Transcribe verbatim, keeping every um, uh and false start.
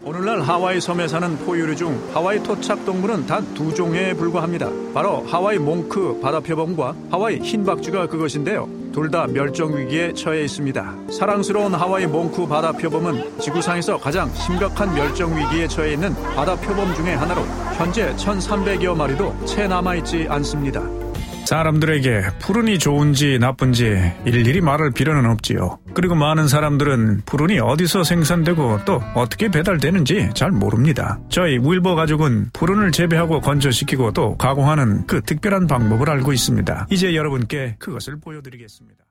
오늘날 하와이 섬에 사는 포유류 중 하와이 토착 동물은 단 두 종에 불과합니다. 바로 하와이 몽크 바다표범과 하와이 흰박쥐가 그것인데요. 둘 다 멸종위기에 처해 있습니다. 사랑스러운 하와이 몽크 바다표범은 지구상에서 가장 심각한 멸종위기에 처해 있는 바다표범 중에 하나로 현재 천삼백여 마리도 채 남아있지 않습니다. 사람들에게 푸른이 좋은지 나쁜지 일일이 말할 필요는 없지요. 그리고 많은 사람들은 푸른이 어디서 생산되고 또 어떻게 배달되는지 잘 모릅니다. 저희 윌버 가족은 푸른을 재배하고 건조시키고 또 가공하는 그 특별한 방법을 알고 있습니다. 이제 여러분께 그것을 보여드리겠습니다.